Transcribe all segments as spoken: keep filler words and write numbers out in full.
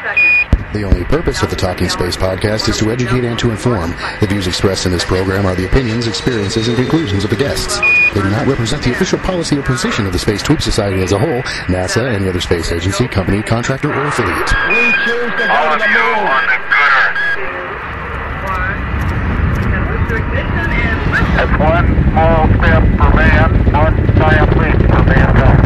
The only purpose of the Talking Space podcast is to educate and to inform. The views expressed in this program are the opinions, experiences, and conclusions of the guests. They do not represent the official policy or position of the Space Tweep Society as a whole, NASA, any other space agency, company, contractor, or affiliate. We choose to go to the moon. On the good Earth. That's one small step for man, one giant leap for mankind.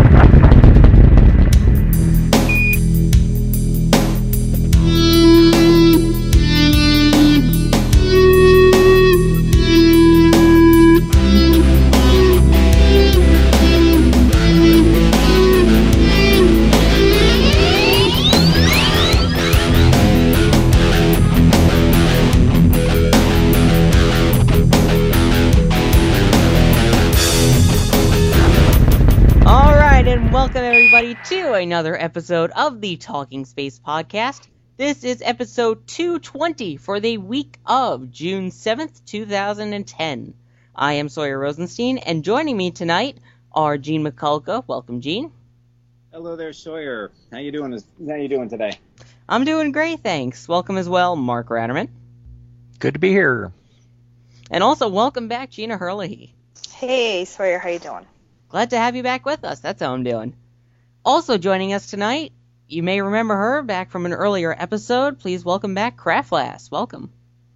Welcome everybody to another episode of the Talking Space Podcast. This is episode two twenty for the week of June seventh, two thousand ten. I am Sawyer Rosenstein, and joining me tonight are Gene McCullough. Welcome, Gene. Hello there, Sawyer. How you doing? How you doing today? I'm doing great, thanks. Welcome as well, Mark Ratterman. Good to be here. And also welcome back, Gina Hurley. Hey, Sawyer, how you doing? Glad to have you back with us. That's how I'm doing. Also joining us tonight, you may remember her back from an earlier episode. Please welcome back Craftlass. Welcome.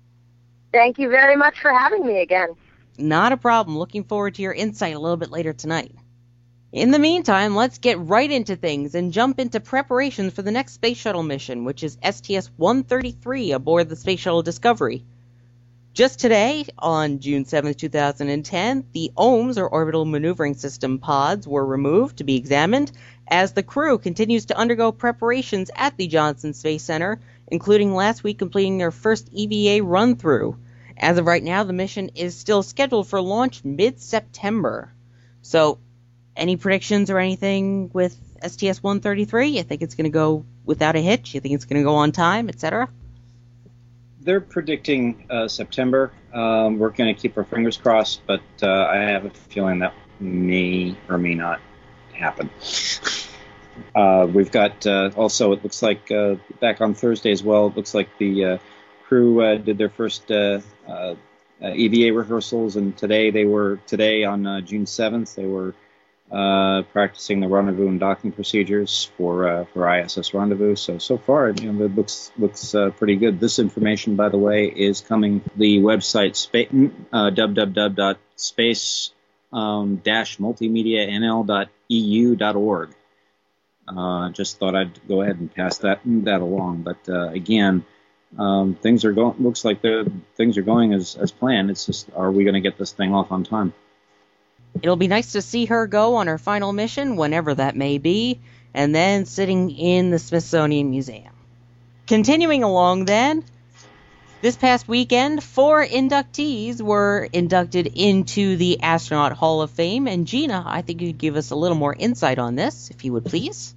Thank you very much for having me again. Not a problem. Looking forward to your insight a little bit later tonight. In the meantime, let's get right into things and jump into preparations for the next space shuttle mission, which is S T S one thirty-three aboard the Space Shuttle Discovery. Just today, on June seventh, two thousand ten, the O M S, or Orbital Maneuvering System pods, were removed to be examined as the crew continues to undergo preparations at the Johnson Space Center, including last week completing their first E V A run-through. As of right now, the mission is still scheduled for launch mid-September. So, any predictions or anything with S T S one thirty-three? You think it's going to go without a hitch? You think it's going to go on time, et cetera? They're predicting uh, September. Um, we're going to keep our fingers crossed, but uh, I have a feeling that may or may not happen. Uh, we've got uh, also, it looks like uh, back on Thursday as well, it looks like the uh, crew uh, did their first uh, uh, E V A rehearsals, and today they were, today on uh, June seventh, they were uh, practicing the rendezvous and docking procedures for uh, for I S S rendezvous. So so far, you know, it looks looks uh, pretty good. This information, by the way, is coming the website spa- uh, w w w dot space dash multimedia n l dot e u dot org. Uh, just thought I'd go ahead and pass that that along. But uh, again, um, things are going. Looks like the things are going as as planned. It's just, are we going to get this thing off on time? It'll be nice to see her go on her final mission, whenever that may be, and then sitting in the Smithsonian Museum. Continuing along then, this past weekend, four inductees were inducted into the Astronaut Hall of Fame, and Gina, I think you'd give us a little more insight on this, if you would please.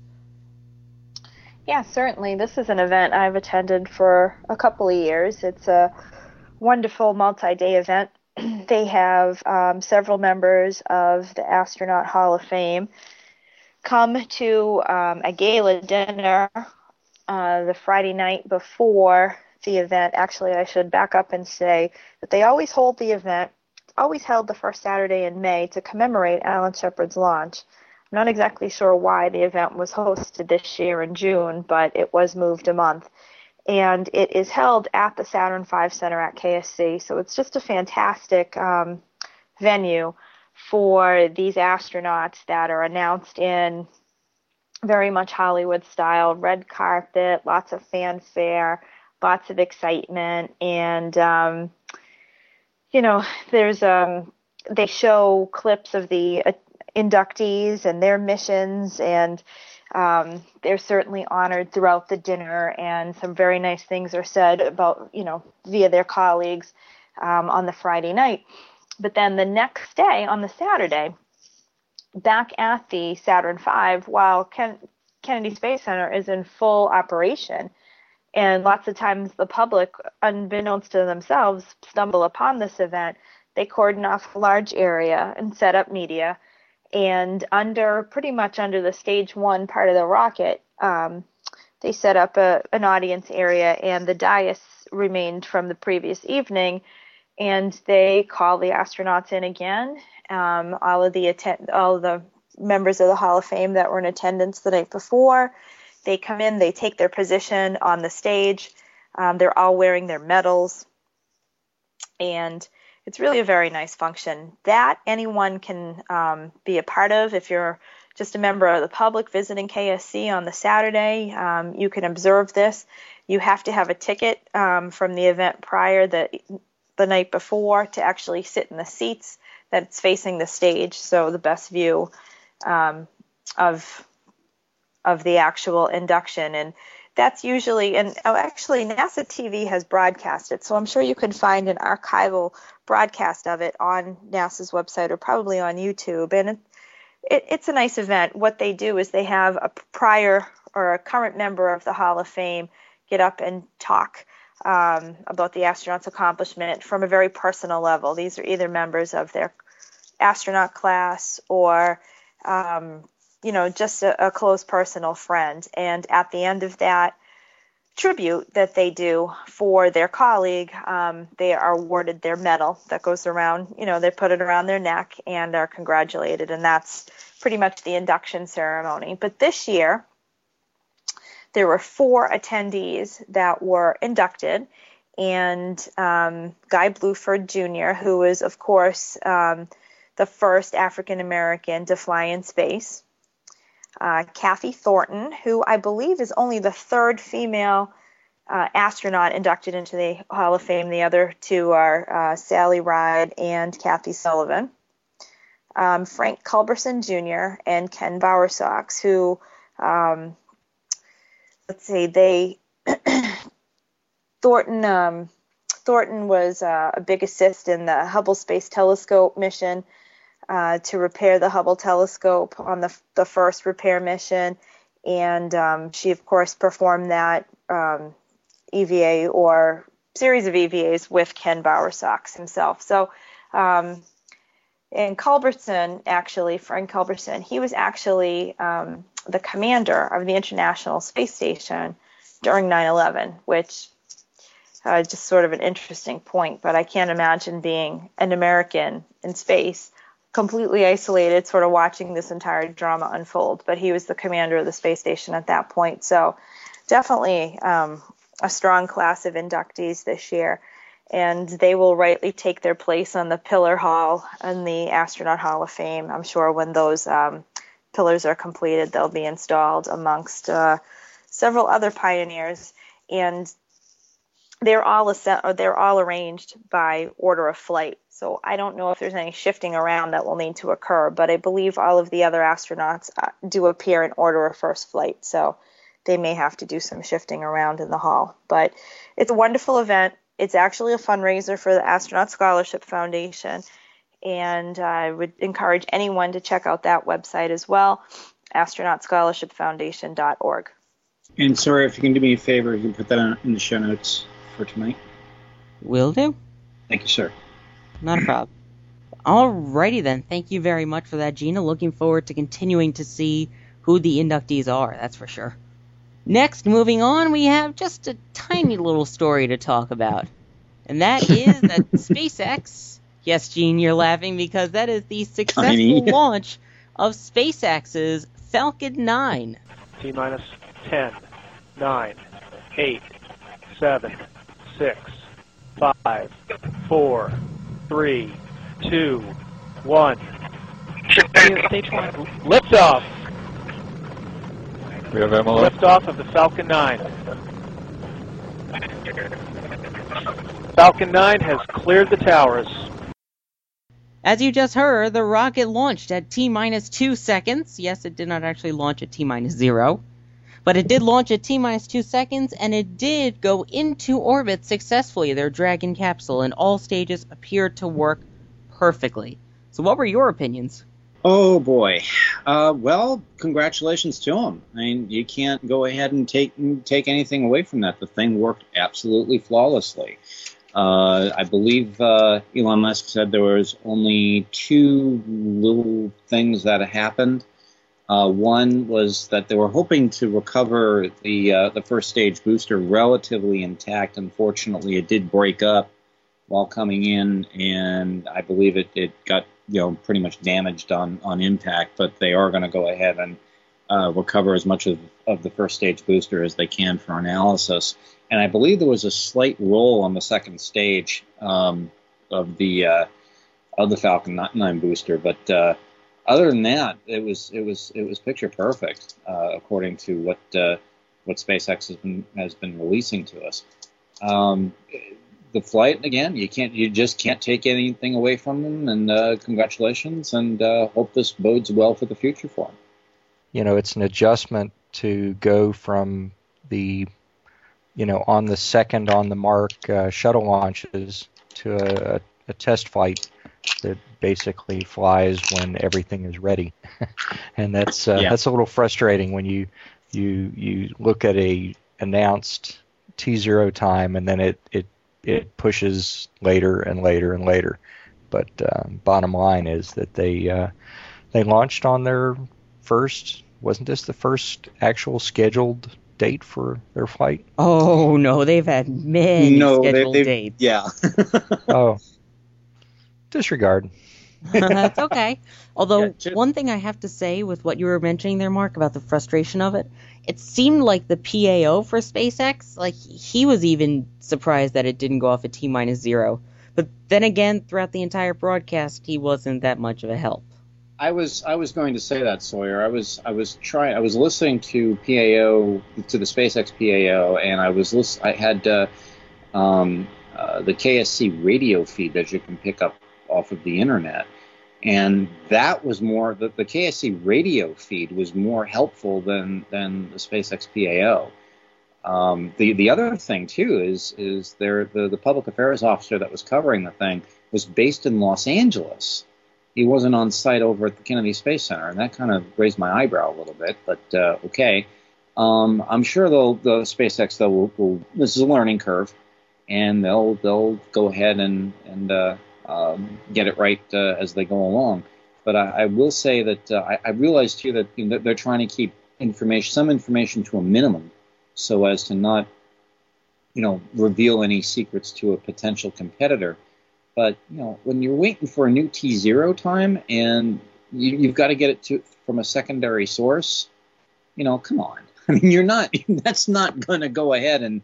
Yeah, certainly. This is an event I've attended for a couple of years. It's a wonderful multi-day event. They have um, several members of the Astronaut Hall of Fame come to um, a gala dinner uh, the Friday night before the event. Actually, I should back up and say that they always hold the event, always held the first Saturday in May to commemorate Alan Shepard's launch. I'm not exactly sure why the event was hosted this year in June, but it was moved a month. And it is held at the Saturn five Center at K S C. So it's just a fantastic um, venue for these astronauts that are announced in very much Hollywood style, red carpet, lots of fanfare, lots of excitement. And, um, you know, there's um, they show clips of the uh, inductees and their missions, and Um, they're certainly honored throughout the dinner, and some very nice things are said about, you know, via their colleagues um, on the Friday night. But then the next day, on the Saturday, back at the Saturn five, while Ken- Kennedy Space Center is in full operation, and lots of times the public, unbeknownst to themselves, stumble upon this event, they cordon off a large area and set up media. And under, pretty much under the stage one part of the rocket, um, they set up a, an audience area, and the dais remained from the previous evening, and they call the astronauts in again. Um, all of the atten- all of the members of the Hall of Fame that were in attendance the night before, they come in, they take their position on the stage. Um, they're all wearing their medals, and it's really a very nice function that anyone can um, be a part of. If you're just a member of the public visiting K S C on the Saturday, um, you can observe this. You have to have a ticket um, from the event prior, the, the night before, to actually sit in the seats that's facing the stage, so the best view um, of of the actual induction. And that's usually, and oh, actually NASA T V has broadcast it, so I'm sure you could find an archival broadcast of it on NASA's website or probably on YouTube. And it, it, it's a nice event. What they do is they have a prior or a current member of the Hall of Fame get up and talk um, about the astronaut's accomplishment from a very personal level. These are either members of their astronaut class or um, you know, just a, a close personal friend. And at the end of that tribute that they do for their colleague, um, they are awarded their medal that goes around, you know, they put it around their neck and are congratulated. And that's pretty much the induction ceremony. But this year, there were four attendees that were inducted. And um, Guy Bluford Junior, who is, of course, um, the first African-American to fly in space. Uh, Kathy Thornton, who I believe is only the third female uh, astronaut inducted into the Hall of Fame. The other two are uh, Sally Ride and Kathy Sullivan. Um, Frank Culberson Junior and Ken Bowersox, who, um, let's see, they Thornton um, Thornton was uh, a big assist in the Hubble Space Telescope mission. Uh, to repair the Hubble telescope on the the first repair mission, and um, she of course performed that um, E V A or series of E V As with Ken Bowersox himself. So, um, and Culberson actually, Frank Culberson, he was actually um, the commander of the International Space Station during nine eleven, which uh, just sort of an interesting point. But I can't imagine being an American in space, completely isolated, sort of watching this entire drama unfold. But he was the commander of the space station at that point. So definitely um, a strong class of inductees this year. And they will rightly take their place on the Pillar Hall and the Astronaut Hall of Fame. I'm sure when those um, pillars are completed, they'll be installed amongst uh, several other pioneers. And they're all or they're all arranged by order of flight. So I don't know if there's any shifting around that will need to occur, but I believe all of the other astronauts uh, do appear in order of first flight. So they may have to do some shifting around in the hall. But it's a wonderful event. It's actually a fundraiser for the Astronaut Scholarship Foundation. And I would encourage anyone to check out that website as well, astronaut scholarship foundation dot org. And sorry, if you can do me a favor, you can put that in the show notes for tonight. Will do. Thank you, sir. Not a problem. Alrighty then. Thank you very much for that, Gina. Looking forward to continuing to see who the inductees are, that's for sure. Next, moving on, we have just a tiny little story to talk about. And that is that SpaceX, yes, Gene, you're laughing because that is the successful Tiny. launch of SpaceX's Falcon nine. T minus ten, nine, eight, seven, six, five, four, three, two, one. Stage one. Liftoff. We have Emily. Liftoff of the Falcon nine. Falcon nine has cleared the towers. As you just heard, the rocket launched at T minus two seconds. Yes, it did not actually launch at T minus zero. But it did launch at T minus two seconds, and it did go into orbit successfully, their Dragon capsule, and all stages appeared to work perfectly. So what were your opinions? Oh, boy. Uh, well, congratulations to him. I mean, you can't go ahead and take take anything away from that. The thing worked absolutely flawlessly. Uh, I believe uh, Elon Musk said there was only two little things that happened. Uh, one was that they were hoping to recover the uh, the first stage booster relatively intact. Unfortunately, it did break up while coming in, and I believe it, it got you know pretty much damaged on, on impact. But they are going to go ahead and uh, recover as much of, of the first stage booster as they can for analysis. And I believe there was a slight roll on the second stage um, of the uh, of the Falcon nine booster, but uh, other than that, it was it was it was picture perfect, uh, according to what uh, what SpaceX has been has been releasing to us. Um, the flight again, you can't you just can't take anything away from them. And uh, congratulations, and uh, hope this bodes well for the future for them. You know, it's an adjustment to go from the you know on the second on the mark uh, shuttle launches to a, a test flight that basically flies when everything is ready, and that's uh, yeah. that's a little frustrating when you you you look at a announced T zero time and then it it it pushes later and later and later. But uh, bottom line is that they uh, they launched on their first. Wasn't this the first actual scheduled date for their flight? Oh no, they've had many no, scheduled they, dates. Yeah. Oh. Disregard. That's okay. Although, Yeah, just- one thing I have to say with what you were mentioning there, Mark, about the frustration of it, it seemed like the P A O for SpaceX, like, he was even surprised that it didn't go off at T minus zero. But then again, throughout the entire broadcast, he wasn't that much of a help. I was I was going to say that, Sawyer. I was I was trying I was listening to P A O to the SpaceX P A O, and I was list, I had uh, um, uh, the K S C radio feed that you can pick up off of the internet, and that was more the, the K S C radio feed was more helpful than than the SpaceX P A O. Um, the the other thing too is is there the the public affairs officer that was covering the thing was based in Los Angeles. He wasn't on site over at the Kennedy Space Center, and that kind of raised my eyebrow a little bit. But uh, okay, um, I'm sure they'll the SpaceX though will, will this is a learning curve, and they'll they'll go ahead and and uh, um, get it right uh, as they go along. But I, I will say that uh, I, I realize too that you know, they're trying to keep information, some information, to a minimum, so as to not, you know, reveal any secrets to a potential competitor. But, you know, when you're waiting for a new T zero time and you, you've got to get it to from a secondary source, you know, come on. I mean, you're not, that's not going to go ahead and,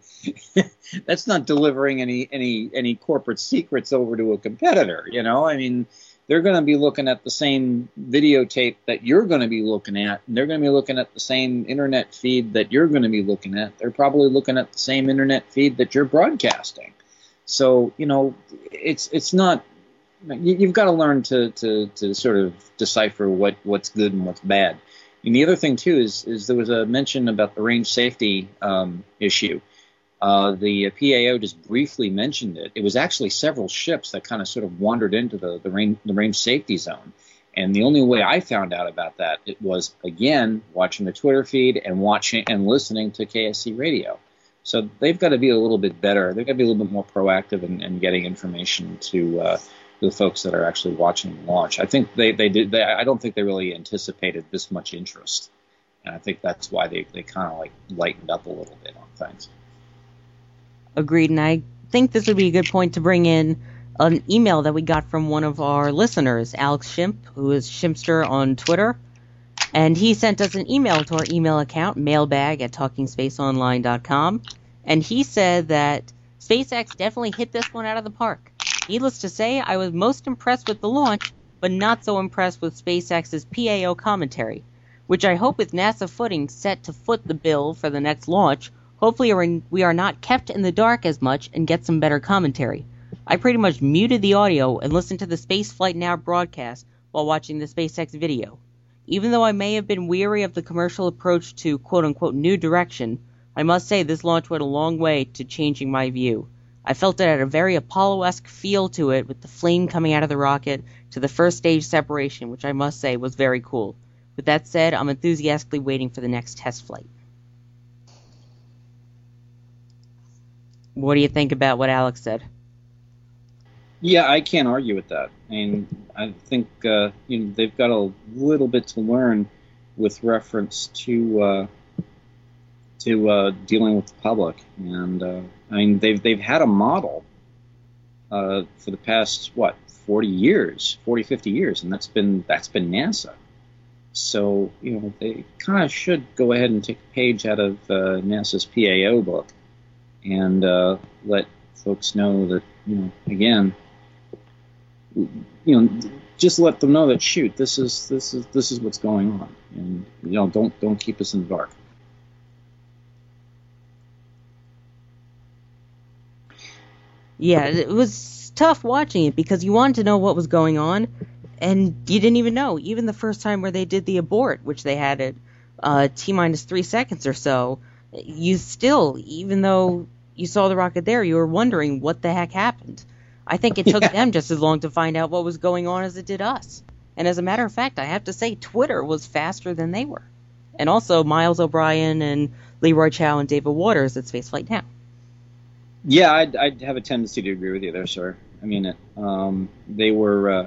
that's not delivering any, any, any corporate secrets over to a competitor, you know? I mean, they're going to be looking at the same videotape that you're going to be looking at, and they're going to be looking at the same internet feed that you're going to be looking at. They're probably looking at the same internet feed that you're broadcasting. So, you know, it's it's not you, you've got to learn to, to, to sort of decipher what, what's good and what's bad. And the other thing, too, is is there was a mention about the range safety um, issue. Uh, the P A O just briefly mentioned it. It was actually several ships that kind of sort of wandered into the, the, range, the range safety zone. And the only way I found out about that it was, again, watching the Twitter feed and watching and listening to K S C radio. So they've got to be a little bit better. They've got to be a little bit more proactive in, in getting information to uh, the folks that are actually watching the launch. I think they, they did. They, I don't think they really anticipated this much interest, and I think that's why they, they kind of like lightened up a little bit on things. Agreed, and I think this would be a good point to bring in an email that we got from one of our listeners, Alex Shimp, who is Shimpster on Twitter. And he sent us an email to our email account, mailbag at talking space online dot com. And he said that SpaceX definitely hit this one out of the park. Needless to say, I was most impressed with the launch, but not so impressed with SpaceX's P A O commentary, which I hope with NASA footing set to foot the bill for the next launch, hopefully we are not kept in the dark as much and get some better commentary. I pretty much muted the audio and listened to the Spaceflight Now broadcast while watching the SpaceX video. Even though I may have been weary of the commercial approach to quote-unquote new direction, I must say this launch went a long way to changing my view. I felt it had a very Apollo-esque feel to it, with the flame coming out of the rocket to the first stage separation, which I must say was very cool. With that said, I'm enthusiastically waiting for the next test flight. What do you think about what Alex said? Yeah, I can't argue with that. I mean, I think uh, you know they've got a little bit to learn with reference to uh, to uh, dealing with the public. And uh, I mean, they've they've had a model uh, for the past what forty years, forty, fifty years, and that's been that's been NASA. So you know, they kind of should go ahead and take a page out of uh, NASA's P A O book and uh, let folks know that, you know, again, you know, just let them know that, shoot, this is this is this is what's going on, and you know, don't don't keep us in the dark. Yeah, it was tough watching it because you wanted to know what was going on, and you didn't even know. Even the first time where they did the abort, which they had at uh, T minus three seconds or so, you still, even though you saw the rocket there, you were wondering what the heck happened. I think it took Yeah. them just as long to find out what was going on as it did us. And as a matter of fact, I have to say Twitter was faster than they were. And also Miles O'Brien and Leroy Chow and David Waters at Spaceflight Now. Yeah, I'd, I'd have a tendency to agree with you there, sir. I mean, it, um, they were uh,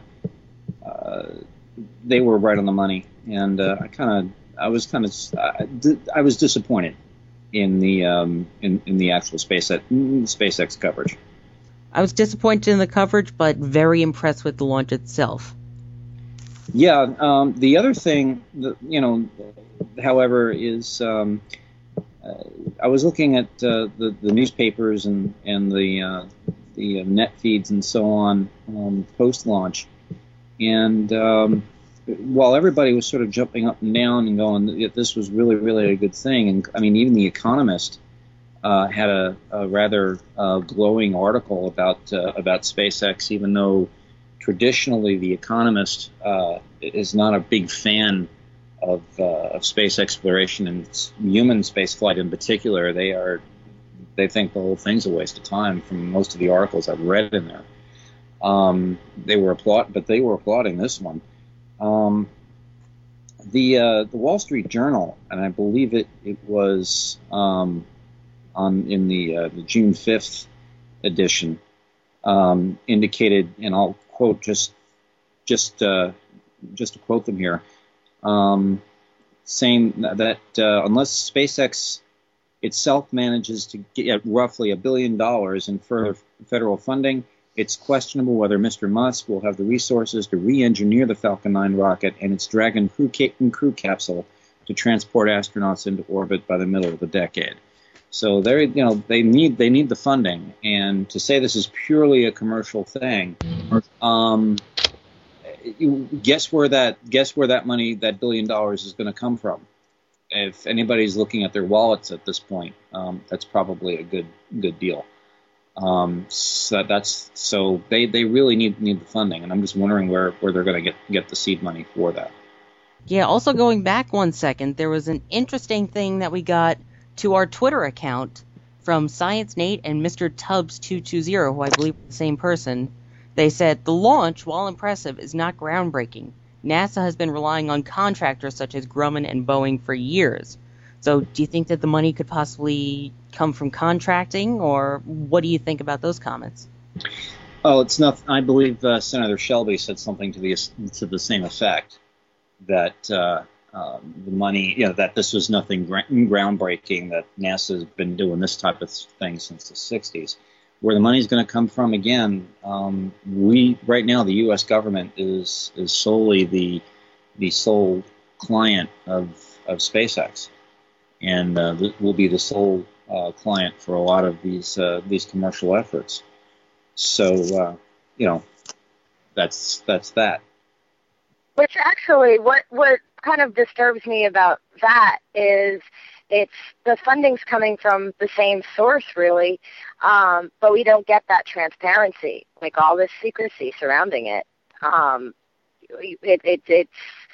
uh, they were right on the money, and uh, I kind of I was kind of I, I was disappointed in the um, in, in the actual SpaceX SpaceX coverage. I was disappointed in the coverage, but very impressed with the launch itself. Yeah. Um, the other thing, that, you know, however, is um, uh, I was looking at uh, the the newspapers and and the uh, the net feeds and so on um, post launch, and um, while everybody was sort of jumping up and down and going that this was really really a good thing, and I mean even The Economist uh, had a, a rather uh, glowing article about uh, about SpaceX, even though traditionally The Economist uh, is not a big fan of, uh, of space exploration and human space flight in particular. They are they think the whole thing's a waste of time. From most of the articles I've read in there, um, they were applaud, but they were applauding this one. Um, the uh, the Wall Street Journal, and I believe it it was um, on in the uh, the June fifth edition, um, indicated, and I'll quote just just uh, just to quote them here, um, saying that uh, unless SpaceX itself manages to get roughly a billion dollars in further federal funding, it's questionable whether Mister Musk will have the resources to re-engineer the Falcon nine rocket and its Dragon crew, ca- crew capsule to transport astronauts into orbit by the middle of the decade. So they, you know, they need they need the funding, and to say this is purely a commercial thing, um, you guess where that guess where that money, that billion dollars, is going to come from. If anybody's looking at their wallets at this point, um, that's probably a good good deal. Um, so that's so they, they really need need the funding, and I'm just wondering where, where they're going to get get the seed money for that. Yeah. Also, going back one second, there was an interesting thing that we got to our Twitter account from Science Nate and Mister Tubbs two two zero, who I believe are the same person. They said the launch, while impressive, is not groundbreaking. NASA has been relying on contractors such as Grumman and Boeing for years. So do you think that the money could possibly come from contracting, or what do you think about those comments? Oh, it's not. I believe uh, Senator Shelby said something to the to the same effect, that uh, uh, the money, you know, that this was nothing gra- groundbreaking, that NASA has been doing this type of thing since the sixties. Where the money is going to come from, again, um, we right now the U S government is is solely the the sole client of of SpaceX, and uh, will be the sole uh, client for a lot of these uh, these commercial efforts. So uh, you know, that's that's that. Which actually, what what kind of disturbs me about that is it's the funding's coming from the same source, really, um, but we don't get that transparency, like all this secrecy surrounding it. Um, it, it it's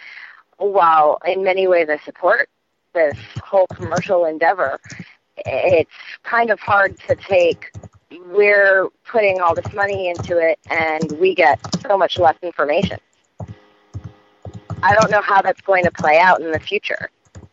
while in many ways I support this whole commercial endeavor, it's kind of hard to take. We're putting all this money into it, and we get so much less information. I don't know how that's going to play out in the future.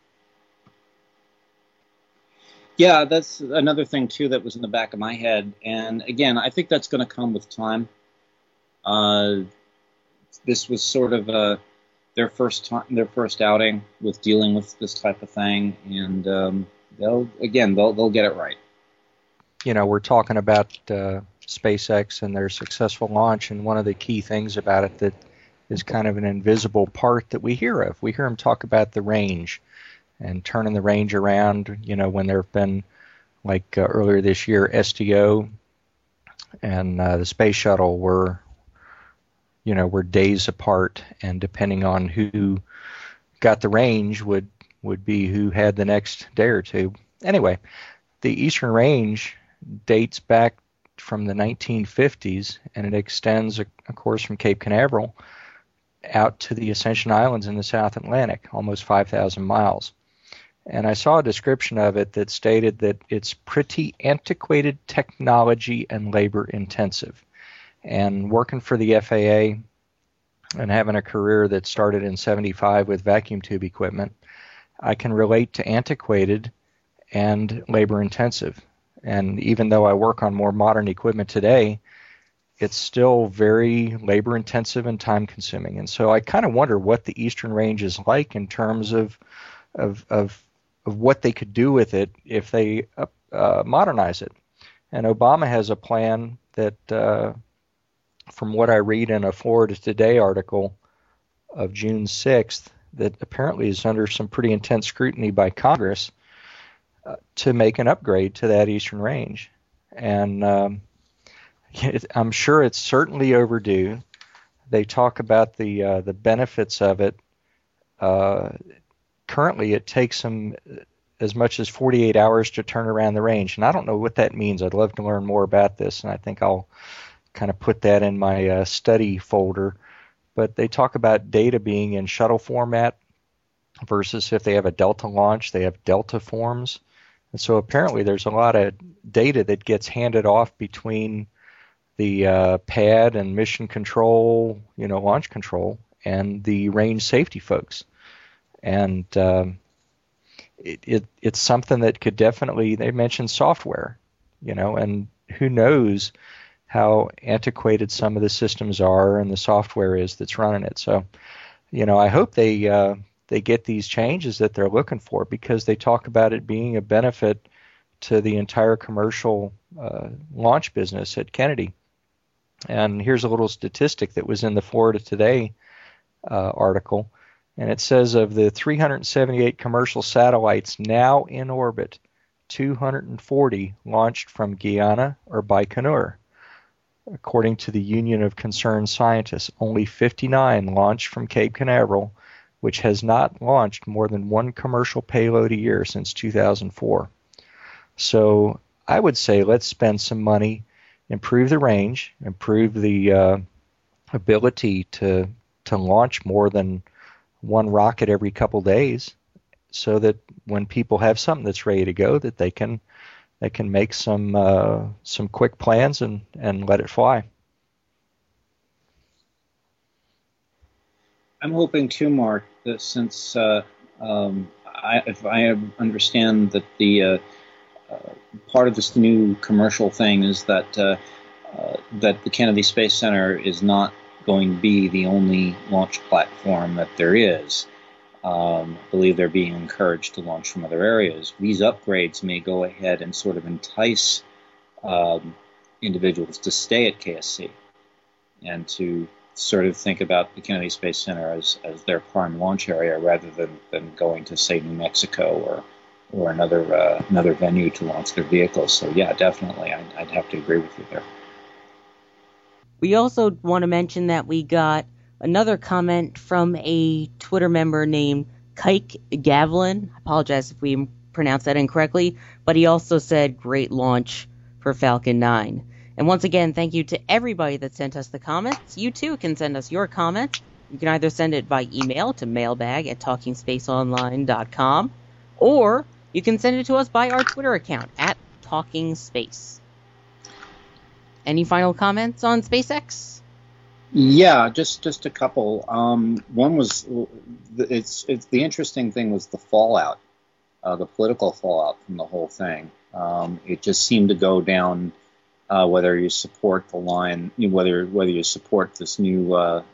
Yeah, that's another thing, too, that was in the back of my head. And, again, I think that's going to come with time. Uh, this was sort of a, their first time, their first outing with dealing with this type of thing, and um, they'll again they'll they'll get it right. You know, we're talking about uh, SpaceX and their successful launch, and one of the key things about it that is kind of an invisible part that we hear of. We hear them talk about the range and turning the range around. You know, when there have been, like uh, earlier this year, S T O and uh, the space shuttle were, you know, were days apart, and depending on who got the range would would be who had the next day or two. Anyway, the Eastern Range dates back from the nineteen fifties, and it extends, of course, from Cape Canaveral out to the Ascension Islands in the South Atlantic, almost five thousand miles. And I saw a description of it that stated that it's pretty antiquated technology and labor intensive. And working for the F A A and having a career that started in seventy-five with vacuum tube equipment, I can relate to antiquated and labor intensive. And even though I work on more modern equipment today, it's still very labor intensive and time consuming. And so I kind of wonder what the Eastern Range is like in terms of of of, of what they could do with it if they uh, uh, modernize it. And Obama has a plan that, uh, from what I read in a Florida Today article of June sixth, that apparently is under some pretty intense scrutiny by Congress uh, to make an upgrade to that Eastern Range. And um, it, I'm sure it's certainly overdue. They talk about the uh, the benefits of it. Uh, currently, it takes them as much as forty-eight hours to turn around the range, and I don't know what that means. I'd love to learn more about this, and I think I'll kind of put that in my uh, study folder. But they talk about data being in shuttle format versus if they have a Delta launch, they have Delta forms. And so apparently there's a lot of data that gets handed off between the uh, pad and mission control, you know, launch control, and the range safety folks. And um, it, it it's something that could definitely, they mentioned software, you know, and who knows how antiquated some of the systems are and the software is that's running it. So, you know, I hope they uh, they get these changes that they're looking for, because they talk about it being a benefit to the entire commercial uh, launch business at Kennedy. And here's a little statistic that was in the Florida Today uh, article, and it says of the three hundred seventy-eight commercial satellites now in orbit, two hundred forty launched from Guyana or Baikonur. According to the Union of Concerned Scientists, only fifty-nine launched from Cape Canaveral, which has not launched more than one commercial payload a year since two thousand four. So I would say let's spend some money, improve the range, improve the uh, ability to to launch more than one rocket every couple days, so that when people have something that's ready to go, that they can they can make some uh, some quick plans and, and let it fly. I'm hoping too, Mark, that since uh, um, I, if I understand that the uh, uh, part of this new commercial thing is that uh, uh, that the Kennedy Space Center is not going to be the only launch platform that there is. Um, I believe they're being encouraged to launch from other areas. These upgrades may go ahead and sort of entice um, individuals to stay at K S C and to sort of think about the Kennedy Space Center as, as their prime launch area, rather than, than going to, say, New Mexico or or another uh, another venue to launch their vehicles. So yeah, definitely, I'd, I'd have to agree with you there. We also want to mention that we got another comment from a Twitter member named Kike Gavlin. I apologize if we pronounced that incorrectly, but he also said great launch for Falcon nine. And once again, thank you to everybody that sent us the comments. You too can send us your comments. You can either send it by email to mailbag at talking space online dot com, or you can send it to us by our Twitter account at talkingspace. Any final comments on SpaceX? Yeah, just just a couple. Um, one was it's it's the interesting thing was the fallout, uh, the political fallout from the whole thing. Um, it just seemed to go down. Uh, whether you support the line, whether whether you support this new uh,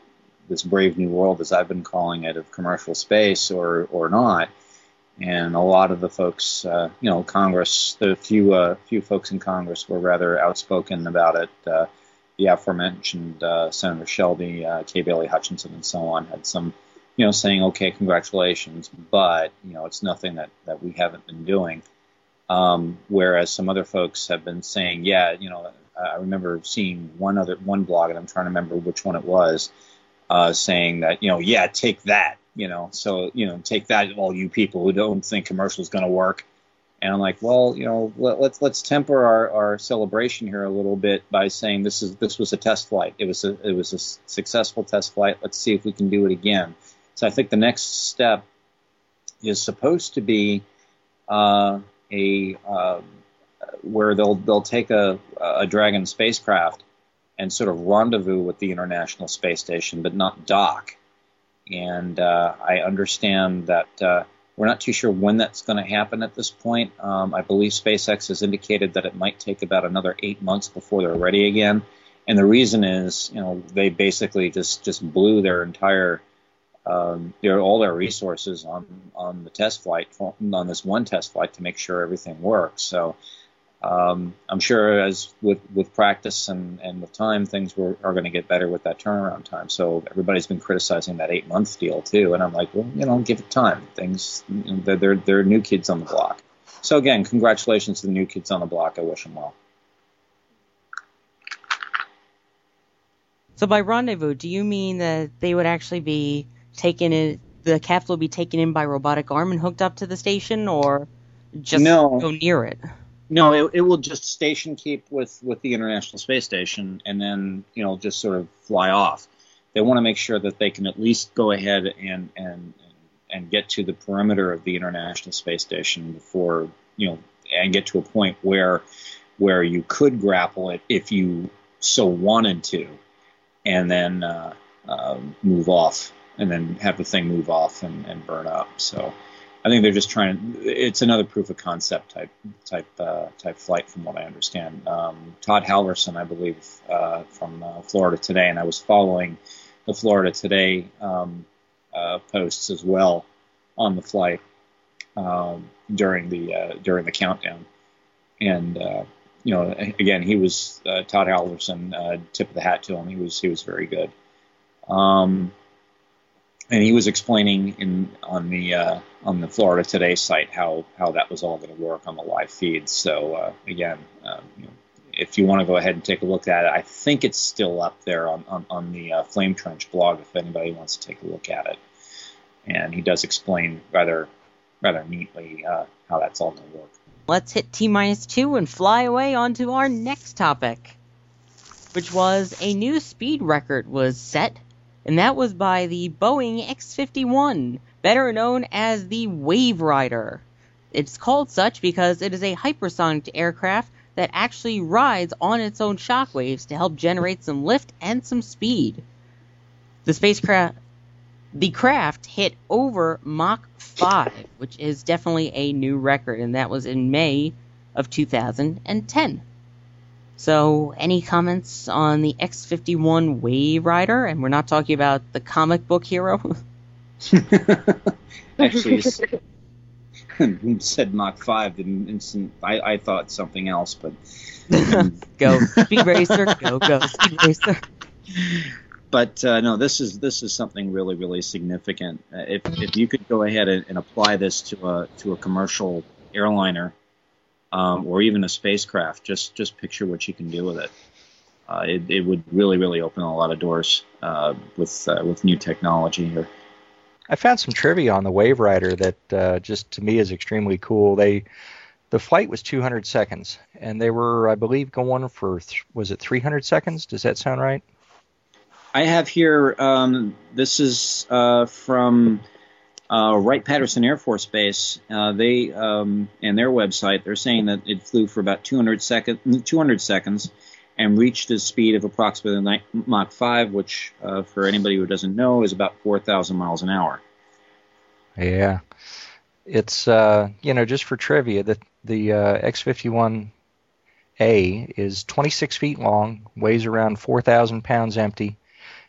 this brave new world, as I've been calling it, of commercial space or or not. And a lot of the folks, uh, you know, Congress, the few uh, few folks in Congress were rather outspoken about it. Uh, the aforementioned uh, Senator Shelby, uh, Kay Bailey Hutchinson, and so on had some, you know, saying, okay, congratulations, but, you know, it's nothing that, that we haven't been doing. Um, whereas some other folks have been saying, yeah, you know, I remember seeing one other one blog, and I'm trying to remember which one it was, uh, saying that, you know, yeah, take that. You know, so, you know, take that, all you people who don't think commercial is going to work. And I'm like, well, you know, let, let's let's temper our, our celebration here a little bit by saying this is this was a test flight. It was a it was a successful test flight. Let's see if we can do it again. So I think the next step is supposed to be uh, a uh, where they'll they'll take a a Dragon spacecraft and sort of rendezvous with the International Space Station, but not dock. And uh, I understand that uh, we're not too sure when that's going to happen at this point. Um, I believe SpaceX has indicated that it might take about another eight months before they're ready again. And the reason is, you know, they basically just, just blew their entire, um, their, all their resources on, on the test flight, on this one test flight to make sure everything works. So Um, I'm sure as with, with practice and, and with time, things were, are going to get better with that turnaround time. So everybody's been criticizing that eight month deal too. And I'm like, well, you know, give it time. Things, you know, they're, they're, they're new kids on the block. So again, congratulations to the new kids on the block. I wish them well. So by rendezvous, do you mean that they would actually be taken in, the capsule would be taken in by robotic arm and hooked up to the station, or just no. go near it? No, it, it will just station keep with, with the International Space Station and then, you know, just sort of fly off. They want to make sure that they can at least go ahead and, and, and get to the perimeter of the International Space Station before, you know, and get to a point where, where you could grapple it if you so wanted to, and then uh, uh, move off, and then have the thing move off and, and burn up. So I think they're just trying. It's another proof of concept type type uh, type flight, from what I understand. Um, Todd Halverson, I believe, uh, from uh, Florida Today, and I was following the Florida Today um, uh, posts as well on the flight um, during the uh, during the countdown. And uh, you know, again, he was uh, Todd Halverson. Uh, tip of the hat to him. He was he was very good. Um, And he was explaining in on the uh, on the Florida Today site how, how that was all going to work on the live feed. So uh, again, um, you know, if you want to go ahead and take a look at it, I think it's still up there on on, on the uh, Flame Trench blog if anybody wants to take a look at it. And he does explain rather rather neatly uh, how that's all going to work. Let's hit T minus two and fly away onto our next topic, which was a new speed record was set. And that was by the Boeing X fifty-one, better known as the Wave Rider. It's called such because it is a hypersonic aircraft that actually rides on its own shockwaves to help generate some lift and some speed. The spacecraft, the craft hit over Mach five, which is definitely a new record, and that was in May of two thousand ten. So, any comments on the X fifty-one Wave Rider? And we're not talking about the comic book hero. Actually, you said Mach five. And instant, I, I thought something else, but um, go Speed Racer, go go Speed Racer. But uh, no, this is this is something really really significant. Uh, if if you could go ahead and, and apply this to a to a commercial airliner. Um, or even a spacecraft, just just picture what you can do with it. Uh, it, it would really, really open a lot of doors uh, with uh, with new technology here. I found some trivia on the Wave Rider that uh, just to me is extremely cool. They the flight was two hundred seconds, and they were, I believe, going for th- was it three hundred seconds? Does that sound right? I have here. Um, this is uh, from. Uh, Wright-Patterson Air Force Base, uh, they um, and their website, they're saying that it flew for about two hundred, second, two hundred seconds and reached a speed of approximately Mach five, which, uh, for anybody who doesn't know, is about four thousand miles an hour. Yeah. It's, uh, you know, just for trivia, the, the uh, X fifty-one A is twenty-six feet long, weighs around four thousand pounds empty,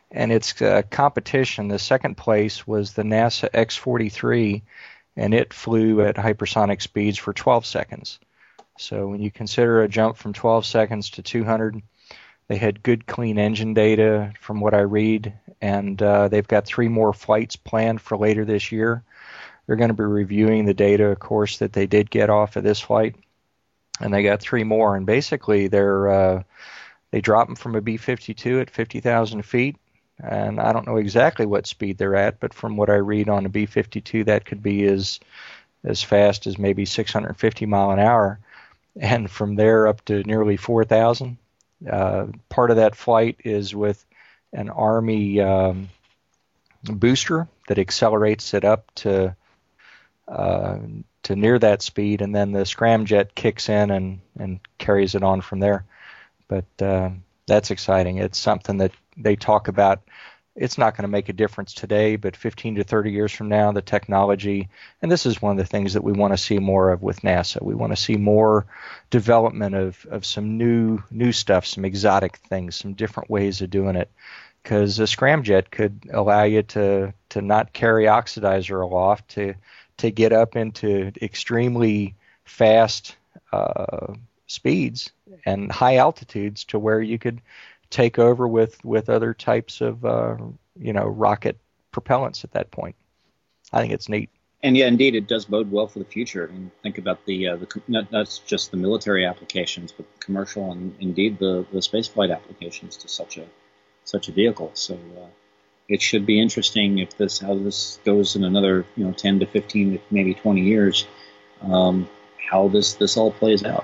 and its uh, competition, the second place was the NASA X forty-three, and it flew at hypersonic speeds for twelve seconds. So when you consider a jump from twelve seconds to two hundred, they had good, clean engine data from what I read, and uh, they've got three more flights planned for later this year. They're going to be reviewing the data, of course, that they did get off of this flight, and they got three more. And basically, they're uh, they drop them from a B fifty-two at fifty thousand feet, and I don't know exactly what speed they're at, but from what I read on a B fifty-two, that could be as as fast as maybe six hundred fifty mile an hour, and from there up to nearly four thousand. Uh, part of that flight is with an Army um, booster that accelerates it up to uh, to near that speed, and then the scramjet kicks in and, and carries it on from there. But uh, that's exciting. It's something that they talk about. It's not going to make a difference today, but fifteen to thirty years from now, the technology, and this is one of the things that we want to see more of with NASA. We want to see more development of, of some new new stuff, some exotic things, some different ways of doing it. Because a scramjet could allow you to, to not carry oxidizer aloft, to to get up into extremely fast uh, speeds and high altitudes to where you could take over with, with other types of, uh, you know, rocket propellants at that point. I think it's neat. And yeah, indeed, it does bode well for the future. I mean, think about the, uh, the not, not just the military applications, but commercial and indeed the, the spaceflight applications to such a such a vehicle. So uh, it should be interesting if this how this goes in another you know ten to fifteen, maybe twenty years, um, how this this all plays out.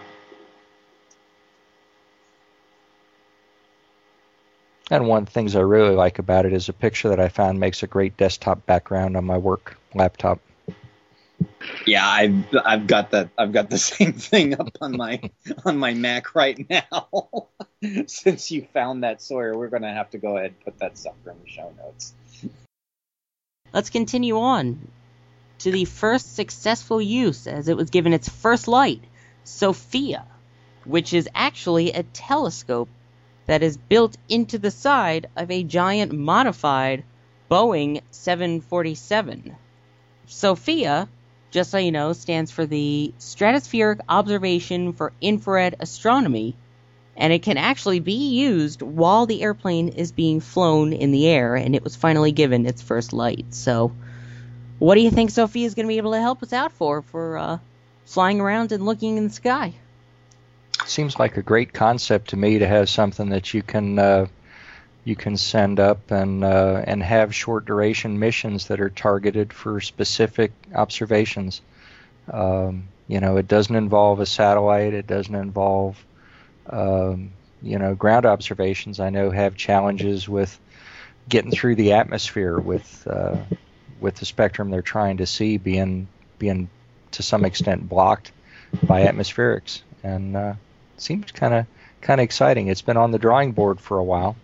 And one of the things I really like about it is a picture that I found makes a great desktop background on my work laptop. Yeah, I've I've got that. I've got the same thing up on my on my Mac right now. Since you found that, Sawyer, we're going to have to go ahead and put that sucker in the show notes. Let's continue on to the first successful use, as it was given its first light, SOFIA, which is actually a telescope that is built into the side of a giant modified Boeing seven forty-seven. SOFIA, just so you know, stands for the Stratospheric Observation for Infrared Astronomy, and it can actually be used while the airplane is being flown in the air, and it was finally given its first light. So, what do you think SOFIA is going to be able to help us out for, for uh, flying around and looking in the sky? Seems like a great concept to me to have something that you can uh, you can send up and uh, and have short duration missions that are targeted for specific observations. Um, you know, it doesn't involve a satellite. It doesn't involve um, you know ground observations. I know have challenges with getting through the atmosphere with uh, with the spectrum they're trying to see being being to some extent blocked by atmospherics. And uh, it seems kind of kind of exciting. It's been on the drawing board for a while,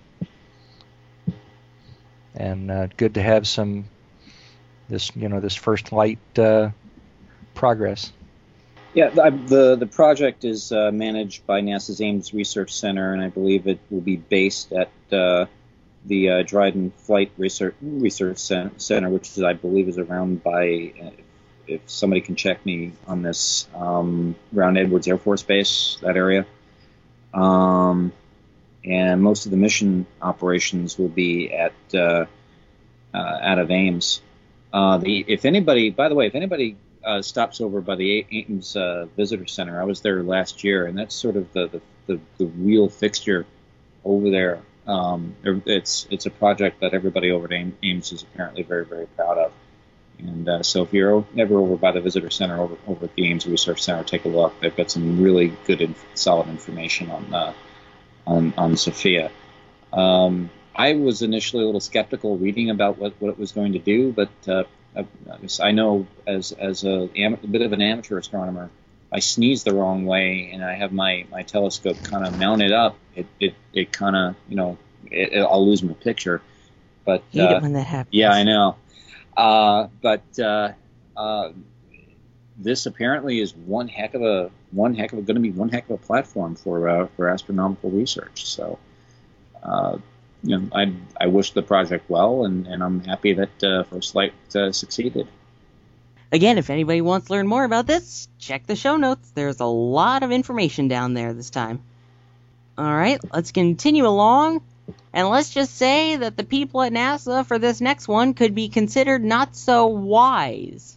and uh, good to have some this you know this first light uh, progress. Yeah, the the, the project is uh, managed by NASA's Ames Research Center, and I believe it will be based at uh, the uh, Dryden Flight Research Research Center, which is, I believe is around by. Uh, If somebody can check me on this, um, around Edwards Air Force Base, that area. Um, and most of the mission operations will be at uh, uh, out of Ames. Uh, the if anybody, by the way, if anybody uh, stops over by the Ames uh, Visitor Center, I was there last year, and that's sort of the the, the, the real fixture over there. Um, it's it's a project that everybody over at Ames is apparently very very proud of. And uh, so if you're ever over by the Visitor Center, over, over at the Ames Research Center, take a look. They've got some really good and solid information on uh, on, on SOFIA. Um, I was initially a little skeptical reading about what, what it was going to do, but uh, I, I know as as a, a bit of an amateur astronomer, I sneeze the wrong way and I have my, my telescope kind of mounted up. It it, it kind of, you know, it, it, I'll lose my picture. But hate uh, it when that happens. Yeah, I know. Uh, but uh, uh, this apparently is one heck of a one heck of a going to be one heck of a platform for uh, for astronomical research. So uh, you know, I I wish the project well, and, and I'm happy that uh, First Light uh, succeeded. Again, if anybody wants to learn more about this, check the show notes. There's a lot of information down there this time. All right, let's continue along. And let's just say that the people at NASA for this next one could be considered not so wise.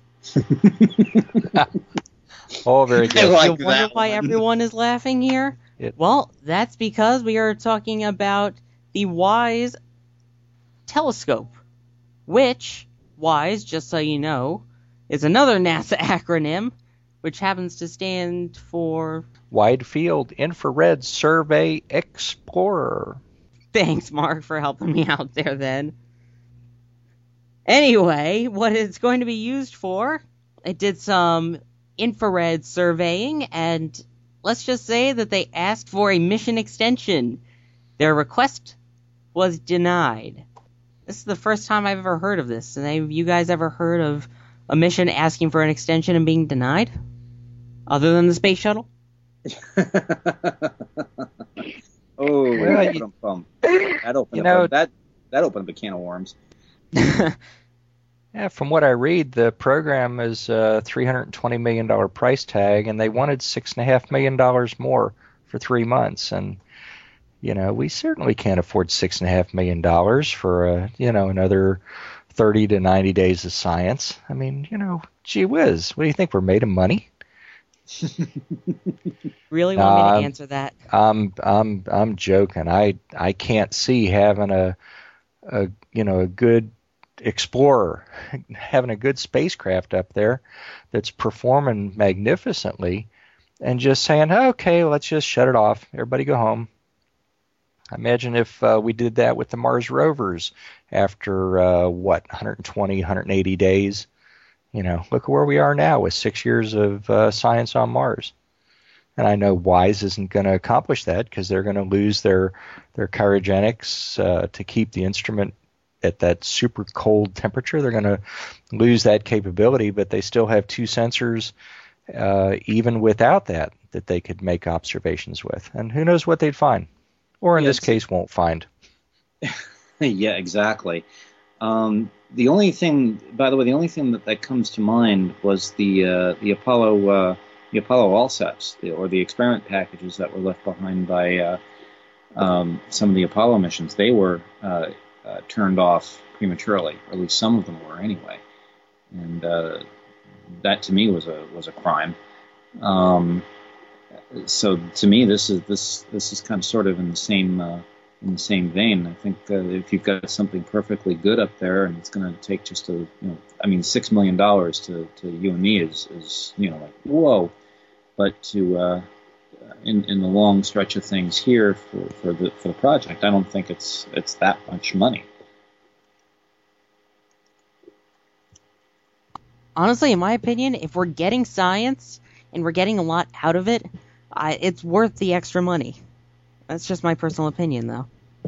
Oh, very good. I like you wonder that why one. everyone is laughing here? It- Well, that's because we are talking about the WISE telescope, which, WISE, just so you know, is another NASA acronym, which happens to stand for... Wide Field Infrared Survey Explorer. Thanks, Mark, for helping me out there then. Anyway, what it's going to be used for, it did some infrared surveying, and let's just say that they asked for a mission extension. Their request was denied. This is the first time I've ever heard of this. Have you guys ever heard of a mission asking for an extension and being denied? Other than the space shuttle? Oh, Well, you- bum. that opened you up know- a, that that opened up a can of worms. Yeah, from what I read, the program is a three hundred twenty million dollars price tag, and they wanted six point five million dollars more for three months. And, you know, we certainly can't afford six point five million dollars for, uh, you know, another thirty to ninety days of science. I mean, you know, gee whiz, what do you think? We're made of money? Really want me Um, to answer that? I'm I'm I'm joking. I I can't see having a a you know a good explorer, having a good spacecraft up there that's performing magnificently, and just saying, okay, let's just shut it off. Everybody go home. Imagine if uh, we did that with the Mars rovers after uh, what one hundred twenty, one hundred eighty days. You know, look at where we are now with six years of uh, science on Mars. And I know WISE isn't going to accomplish that because they're going to lose their their cryogenics uh, to keep the instrument at that super cold temperature. They're going to lose that capability, but they still have two sensors, uh, even without that, that they could make observations with. And who knows what they'd find, or in Yeah, this it's- case, won't find. Yeah, exactly. Um, the only thing, by the way, the only thing that, that comes to mind was the uh, the Apollo uh, the Apollo ALSATs, the, or the experiment packages that were left behind by uh, um, some of the Apollo missions. They were uh, uh, turned off prematurely, or at least some of them were anyway, and uh, that to me was a was a crime. Um, so to me, this is this this is kind of sort of in the same. Uh, in the same vein. I think uh, if you've got something perfectly good up there and it's going to take just a, you know, I mean, six million dollars to, to you and me is, is, you know, like, whoa. But to, uh, in, in the long stretch of things here for, for the, for the project, I don't think it's, it's that much money. Honestly, in my opinion, if we're getting science and we're getting a lot out of it, I, it's worth the extra money. That's just my personal opinion, though.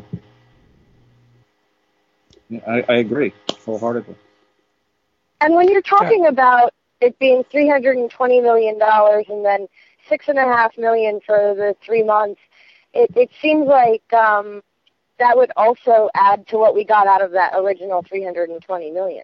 Yeah, I, I agree wholeheartedly. And when you're talking about it being three hundred twenty million dollars and then six and a half million for the three months, it, it seems like um, that would also add to what we got out of that original three hundred twenty million.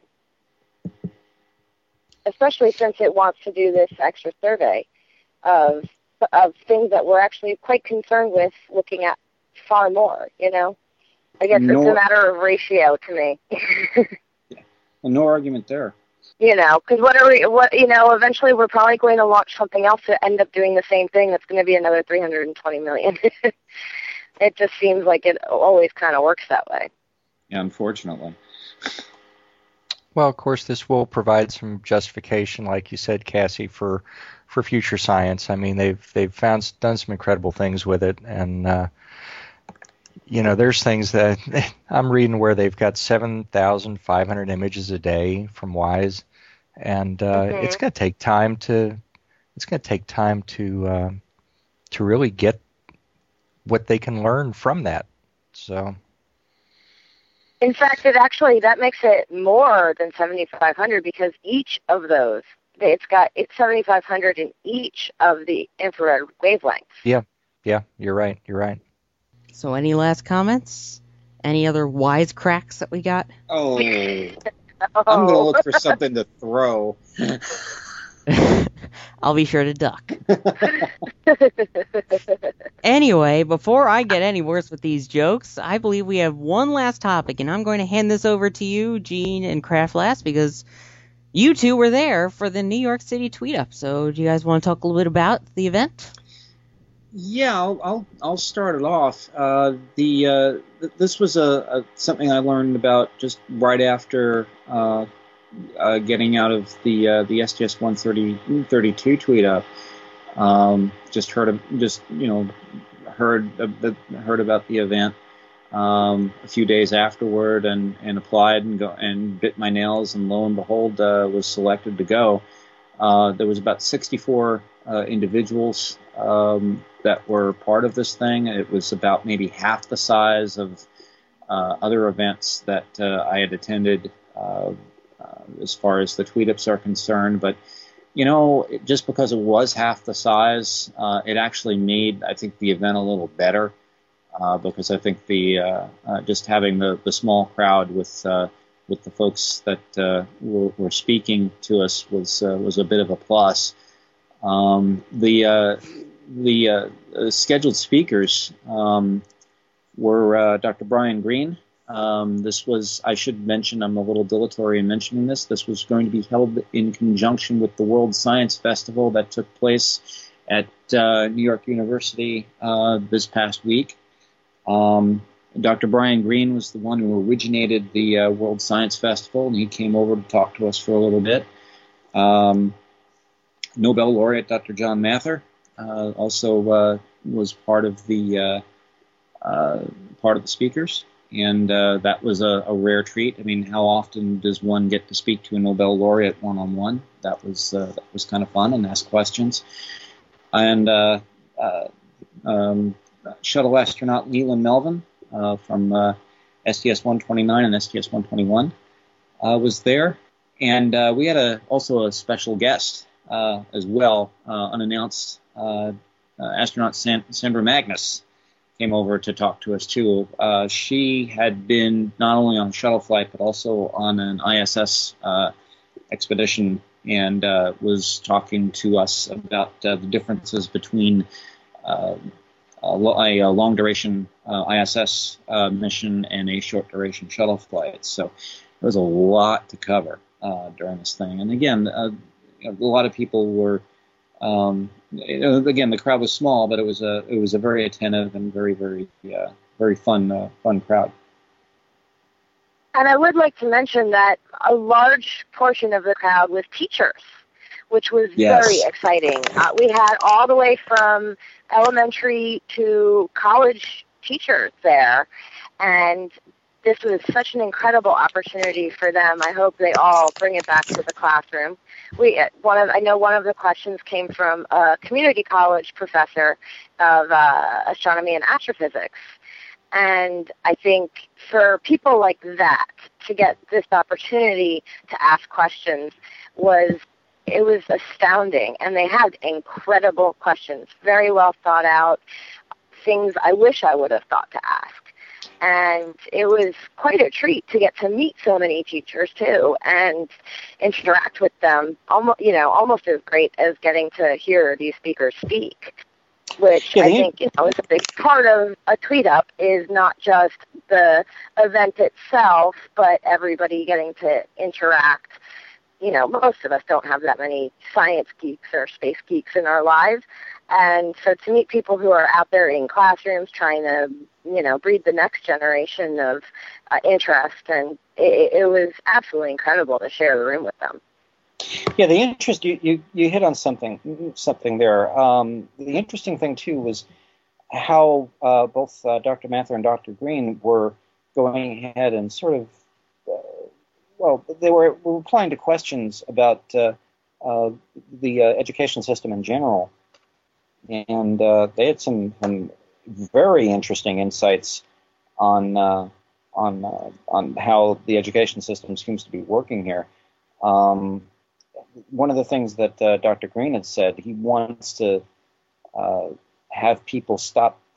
Especially since it wants to do this extra survey of of things that we're actually quite concerned with looking at far more, you know? I guess No- it's a matter of ratio to me. Well, no argument there. You know, because what are we, what, you know, eventually we're probably going to launch something else to end up doing the same thing that's going to be another three hundred twenty million. It just seems like it always kind of works that way. Yeah, unfortunately. Well, of course, this will provide some justification, like you said, Cassie, for for future science. I mean, they've they've found done some incredible things with it, and uh, you know, there's things that I'm reading where they've got seven thousand five hundred images a day from WISE, and uh, Mhm. it's going to take time to it's going to take time to uh, to really get what they can learn from that. So. In fact, it actually, that makes it more than seventy-five hundred because each of those, it's got, it's seventy-five hundred in each of the infrared wavelengths. Yeah, yeah, you're right, you're right. So any last comments? Any other wisecracks that we got? Oh, I'm going to look for something to throw. I'll be sure to duck. Anyway, before I get any worse with these jokes, I believe we have one last topic, and I'm going to hand this over to you, Gene and Kraft last, because you two were there for the New York City Tweet Up. So do you guys want to talk a little bit about the event? Yeah, I'll I'll, I'll start it off. Uh, the uh, th- this was a, a something I learned about just right after uh, uh, getting out of the uh, the S T S one thirty-two Tweet Up. Um, just heard of, just you know heard uh, heard about the event um, a few days afterward, and, and applied and go and bit my nails, and lo and behold, uh, was selected to go. Uh, there was about sixty-four uh, individuals um, that were part of this thing. It was about maybe half the size of uh, other events that uh, I had attended uh, uh, as far as the tweet-ups are concerned. But, you know, it, just because it was half the size, uh, it actually made, I think, the event a little better uh, because I think the uh, uh, just having the, the small crowd with uh, with the folks that uh, were, were speaking to us was uh, was a bit of a plus. Um, the uh, the uh, scheduled speakers um, were uh, Doctor Brian Greene. Um, this was, I should mention, I'm a little dilatory in mentioning this. This was going to be held in conjunction with the World Science Festival that took place at uh, New York University uh, this past week. Um, Doctor Brian Greene was the one who originated the uh, World Science Festival, and he came over to talk to us for a little bit. Um, Nobel laureate Doctor John Mather uh, also uh, was part of the uh, uh, part of the speakers, and uh, that was a, a rare treat. I mean, how often does one get to speak to a Nobel laureate one on one? That was uh, that was kind of fun, and ask questions. And uh, uh, um, shuttle astronaut Leland Melvin uh, from uh, S T S one twenty-nine and S T S one twenty-one uh, was there, and uh, we had a also a special guest. Uh, as well, uh, unannounced uh, uh, astronaut San- Sandra Magnus came over to talk to us too. Uh, she had been not only on a shuttle flight but also on an I S S uh, expedition, and uh, was talking to us about uh, the differences between uh, a, lo- a long duration uh, I S S uh, mission and a short duration shuttle flight. So there was a lot to cover uh, during this thing, and again. Uh, A lot of people were, um, again, the crowd was small, but it was a it was a very attentive and very very uh, very fun uh, fun crowd. And I would like to mention that a large portion of the crowd was teachers, which was Yes. very exciting. Uh, we had all the way from elementary to college teachers there, and this was such an incredible opportunity for them. I hope they all bring it back to the classroom. We one of I know one of the questions came from a community college professor of uh, astronomy and astrophysics, and I think for people like that to get this opportunity to ask questions was it was astounding, and they had incredible questions, very well thought out, things I wish I would have thought to ask. And it was quite a treat to get to meet so many teachers too, and interact with them. Almost, you know, almost as great as getting to hear these speakers speak. Which Yeah, I they- think, you know, is a big part of a tweet up. Is not just the event itself, but everybody getting to interact. You know, most of us don't have that many science geeks or space geeks in our lives. And so to meet people who are out there in classrooms trying to, you know, breed the next generation of uh, interest, and it, it was absolutely incredible to share the room with them. Yeah, the interest, you, you, you hit on something something there. Um, the interesting thing, too, was how uh, both uh, Doctor Mather and Doctor Greene were going ahead and sort of, uh, well, they were, were replying to questions about uh, uh, the uh, education system in general. And uh, they had some, some very interesting insights on uh, on uh, on how the education system seems to be working here. Um, one of the things that uh, Doctor Greene had said, he wants to uh, have people stop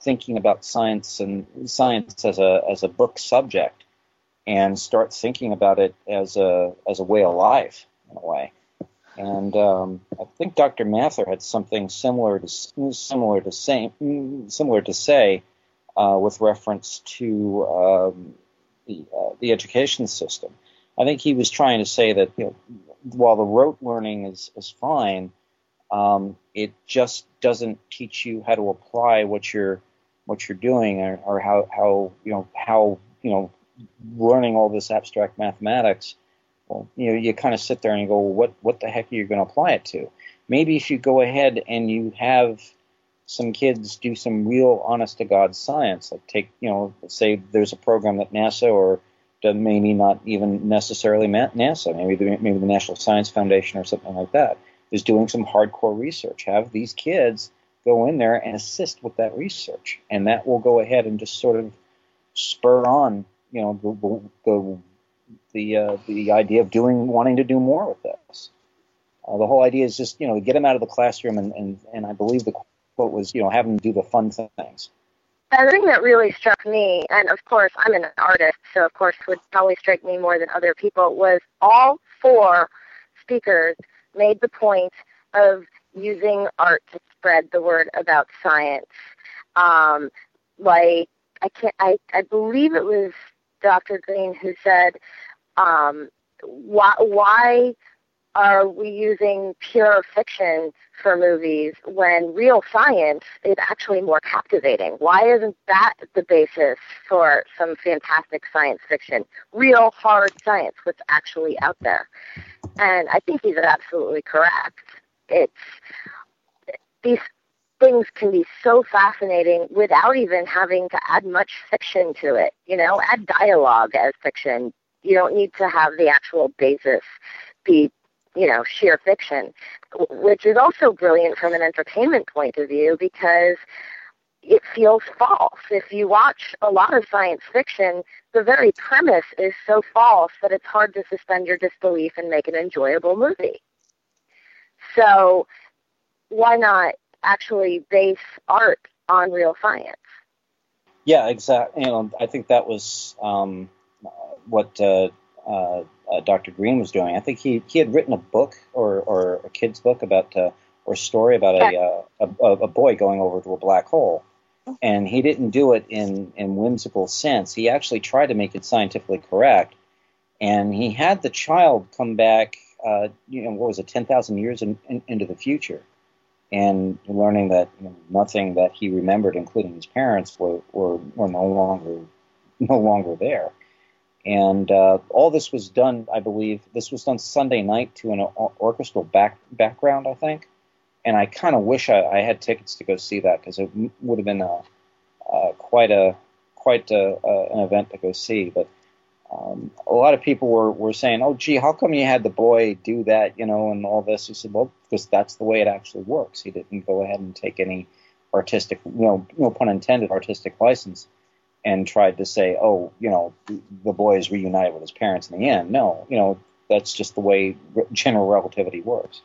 thinking about science and science as a as a book subject, and start thinking about it as a as a way of life in a way. And um, I think Doctor Mather had something similar to similar to say similar to say uh, with reference to um, the uh, the education system. I think he was trying to say that, you know, while the rote learning is is fine, um, it just doesn't teach you how to apply what you're what you're doing, or, or how how you know how you know learning all this abstract mathematics. Well, you know, you kind of sit there and you go, well, what what the heck are you going to apply it to? Maybe if you go ahead and you have some kids do some real honest to God science, like take, you know, say there's a program that NASA, or maybe not even necessarily NASA, maybe the, maybe the National Science Foundation or something like that, is doing some hardcore research. Have these kids go in there and assist with that research, and that will go ahead and just sort of spur on, you know, the the the, uh, the idea of doing, wanting to do more with this. Uh, the whole idea is just, you know, get them out of the classroom, and, and, and I believe the quote was, you know, have them do the fun things. The thing that really struck me, and of course I'm an artist, so of course would probably strike me more than other people, was all four speakers made the point of using art to spread the word about science. Um, like, I can't, I, I believe it was Doctor Green who said, um, why, why are we using pure fiction for movies when real science is actually more captivating? Why isn't that the basis for some fantastic science fiction? Real hard science, what's actually out there. And I think he's absolutely correct. It's, these things can be so fascinating without even having to add much fiction to it. You know, add dialogue as fiction. You don't need to have the actual basis be, you know, sheer fiction, which is also brilliant from an entertainment point of view because it feels false. If you watch a lot of science fiction, the very premise is so false that it's hard to suspend your disbelief and make an enjoyable movie. So why not actually base art on real science? Yeah, exactly. You know, I think that was um, what uh, uh, uh, Doctor Green was doing. I think he, he had written a book or, or a kid's book about uh, or a story about a, uh, a a boy going over to a black hole, and he didn't do it in in whimsical sense. He actually tried to make it scientifically correct, and he had the child come back. Uh, you know, what was it, ten thousand years in, in, into the future, and learning that, you know, nothing that he remembered, including his parents, were were, were no longer no longer there. And uh, all this was done, I believe, this was done Sunday night to an orchestral back, background, I think. And I kind of wish I, I had tickets to go see that, because it m- would have been a, uh, quite a quite a, uh, an event to go see. But um, a lot of people were, were saying, "Oh, gee, how come you had the boy do that?" You know, and all this. He said, "Well, because that's the way it actually works. He didn't go ahead and take any artistic, you know, no pun intended, artistic license, and tried to say, oh, you know, the boy is reunited with his parents in the end." No, you know, that's just the way general relativity works.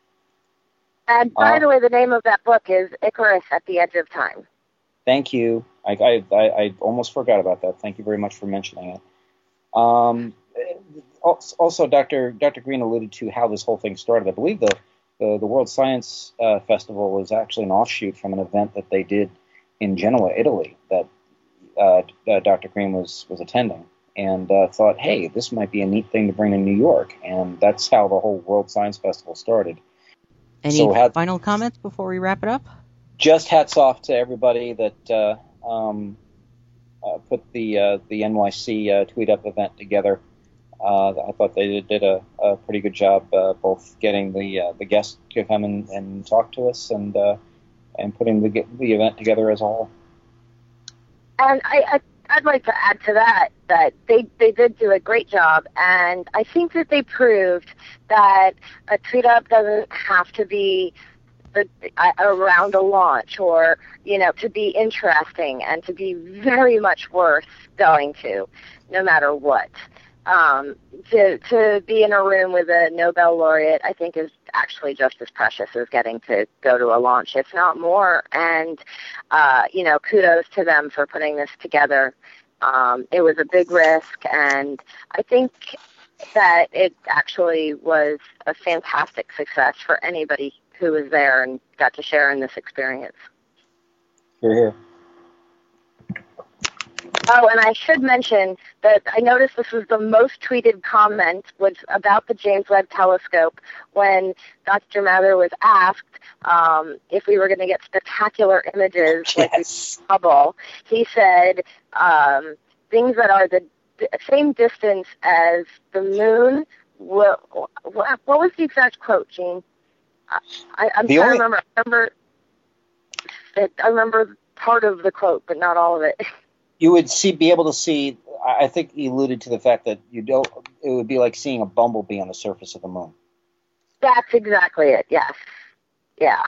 And by uh, the way, the name of that book is Icarus at the Edge of Time. Thank you. I, I, I, I almost forgot about that. Thank you very much for mentioning it. Um, also, Doctor Doctor Green alluded to how this whole thing started. I believe the, the, the World Science uh, Festival was actually an offshoot from an event that they did in Genoa, Italy, that Uh, uh, Doctor Green was, was attending, and uh, thought, hey, this might be a neat thing to bring to New York, and that's how the whole World Science Festival started. Any so hat- final comments before we wrap it up? Just hats off to everybody that uh, um, uh, put the uh, the N Y C uh, Tweet Up event together. Uh, I thought they did, did a, a pretty good job, uh, both getting the uh, the guests to come and, and talk to us, and uh, and putting the the event together as a whole. And I, I, I'd like to add to that that they, they did do a great job, and I think that they proved that a tweet up doesn't have to be the, uh, around a launch, or, you know, to be interesting and to be very much worth going to, no matter what. um, to to be in a room with a Nobel laureate, I think is actually just as precious as getting to go to a launch, if not more. And uh, you know, kudos to them for putting this together. Um, it was a big risk, and I think that it actually was a fantastic success for anybody who was there and got to share in this experience. You're here. Oh, and I should mention that I noticed this was the most tweeted comment was about the James Webb Telescope when Doctor Mather was asked um, if we were going to get spectacular images like Yes. Hubble. He said um, things that are the d- same distance as the moon. What, what was the exact quote, Gene? I, I'm The trying only- to remember. I remember, it, I remember part of the quote, but not all of it. You would see, be able to see. I I think he alluded to the fact that you don't. It would be like seeing a bumblebee on the surface of the moon. That's exactly it. Yes. Yeah.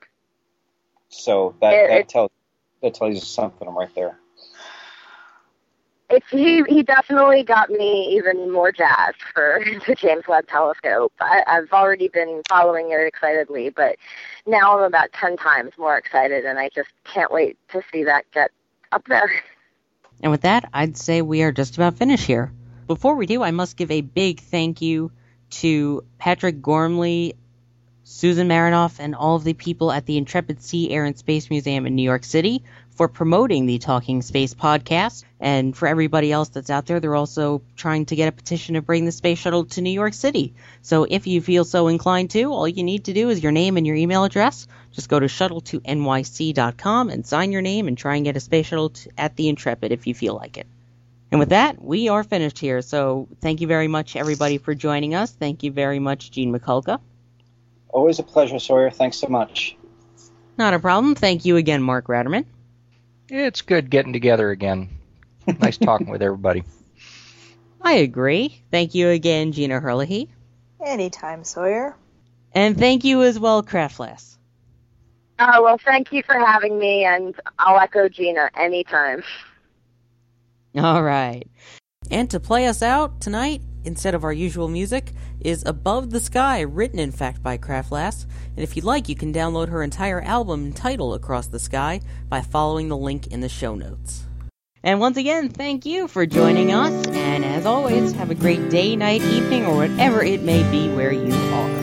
So that It- that it- tells that tells you something right there. It's he. He definitely got me even more jazzed for the James Webb Telescope. I, I've already been following it excitedly, but now I'm about ten times more excited, and I just can't wait to see that get up there. And with that, I'd say we are just about finished here. Before we do, I must give a big thank you to Patrick Gormley, Susan Marinoff, and all of the people at the Intrepid Sea, Air, and Space Museum in New York City for promoting the Talking Space podcast. And for everybody else that's out there, they're also trying to get a petition to bring the space shuttle to New York City. So if you feel so inclined to, all you need to do is your name and your email address. Just go to shuttle to N Y C dot com and sign your name and try and get a space shuttle to, at the Intrepid if you feel like it. And with that, we are finished here. So thank you very much, everybody, for joining us. Thank you very much, Gene Mikulka. Always a pleasure, Sawyer. Thanks so much. Not a problem. Thank you again, Mark Ratterman. It's good getting together again. Nice talking with everybody. I agree. Thank you again, Gina Herlihy. Anytime, Sawyer. And thank you as well, Craftless. Oh, well, thank you for having me, and I'll echo Gina anytime. All right. And to play us out tonight, instead of our usual music, is Above the Sky, written in fact by Craftless. And if you'd like, you can download her entire album entitled Across the Sky by following the link in the show notes. And once again, thank you for joining us, and as always, have a great day, night, evening, or whatever it may be where you are.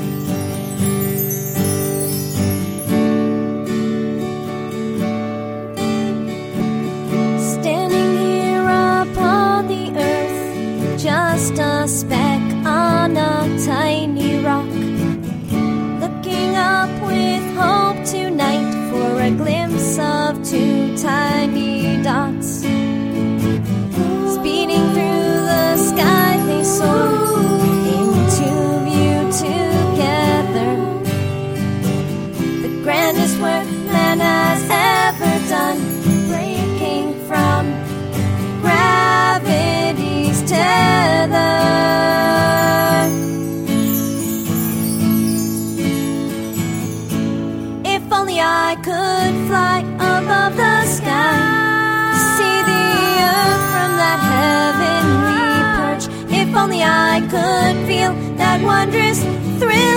Standing here upon the earth, just a speck on a tiny rock, looking up with hope tonight for a glimpse of two tiny dots. Speeding through the sky, they soar into view together. The grandest work man has ever done, breaking from gravity's tether. If only I could fly above the sky, see the earth from that heavenly perch. If only I could feel that wondrous thrill